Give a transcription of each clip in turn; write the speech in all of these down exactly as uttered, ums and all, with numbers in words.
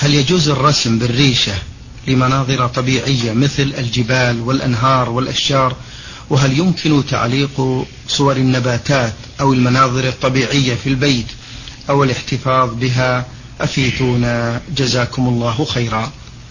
هل يجوز الرسم بالريشة لمناظر طبيعية مثل الجبال والأنهار والأشجار؟ وهل يمكن تعليق صور النباتات أو المناظر الطبيعية في البيت أو الاحتفاظ بها؟ أفيدونا جزاكم الله خيرا.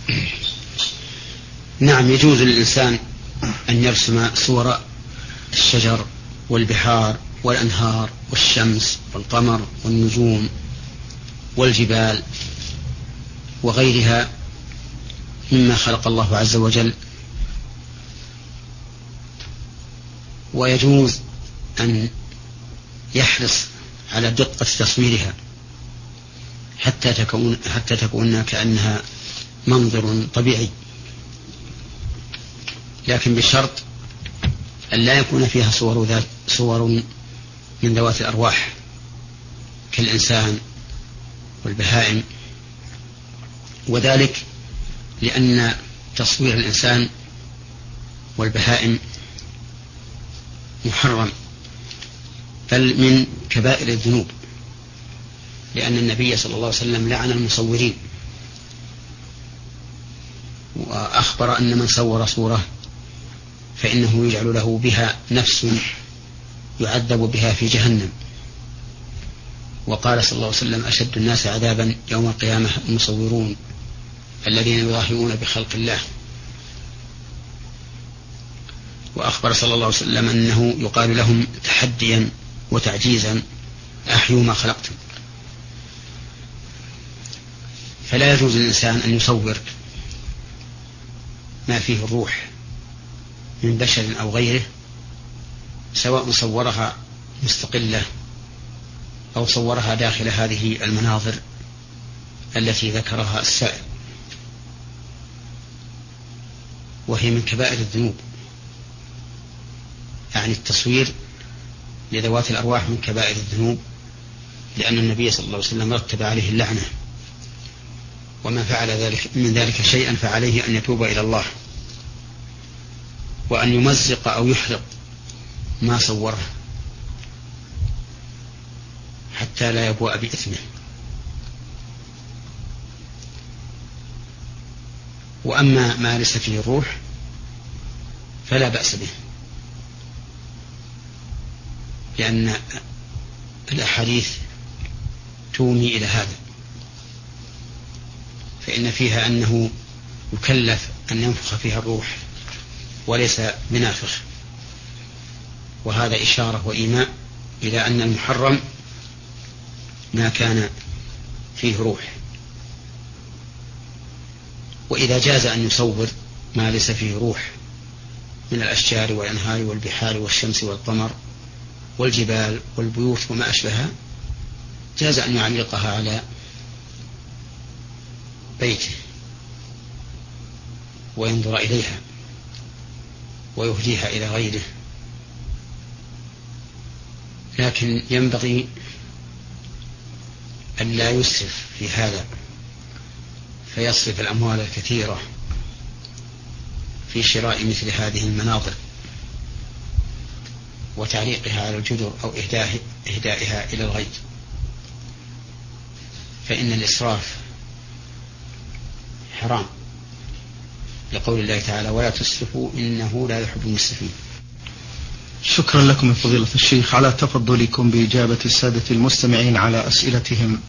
نعم، يجوز للإنسان أن يرسم صور الشجر والبحار والأنهار والشمس والقمر والنجوم والجبال وغيرها مما خلق الله عز وجل، ويجوز أن يحرص على دقة تصويرها حتى تكون, حتى تكون كأنها منظر طبيعي، لكن بشرط أن لا يكون فيها صور, ذات صور من ذوات الأرواح كالإنسان والبهائم، وذلك لأن تصوير الإنسان والبهائم محرم بل من كبائر الذنوب، لأن النبي صلى الله عليه وسلم لعن المصورين، وأخبر أن من صور صورة فإنه يجعل له بها نفس يعذب بها في جهنم. وقال صلى الله عليه وسلم: أشد الناس عذابا يوم القيامة المصورون الذين يضاهئون بخلق الله. وأخبر صلى الله عليه وسلم أنه يقال لهم تحديا وتعجيزا: أحيوا ما خلقتم. فلا يجوز للإنسان أن يصور ما فيه الروح من بشر أو غيره، سواء صورها مستقلة أو صورها داخل هذه المناظر التي ذكرها السائل، وهي من كبائر الذنوب. يعني التصوير لذوات الأرواح من كبائر الذنوب، لأن النبي صلى الله عليه وسلم رتب عليه اللعنة، ومن فعل ذلك من ذلك شيئا فعليه أن يتوب إلى الله، وأن يمزق أو يحرق ما صوره حتى لا يبوء بإثمه. وأما ما ليس فيه الروح فلا بأس به، لأن الأحاديث تومي إلى هذا، فإن فيها أنه يكلف أن ينفخ فيها الروح وليس بنافخ، وهذا إشارة وإيماء إلى أن المحرم ما كان فيه روح. وإذا جاز أن يصور ما ليس فيه روح من الأشجار والأنهار والبحار والشمس والقمر والجبال والبيوت وما أشبهها، جاز أن يعلقها على بيته وينظر إليها ويهديها إلى غيره، لكن ينبغي أن لا يسرف في هذا فيصرف الأموال الكثيرة في شراء مثل هذه المناظر وتعليقها على الجدر أو إهدائها إلى الغير، فإن الإسراف حرام، لقول الله تعالى: ولا تسرفوا إنه لا يحب المسرفين. شكرا لكم يا فضيلة الشيخ على تفضلكم بإجابة السادة المستمعين على أسئلتهم.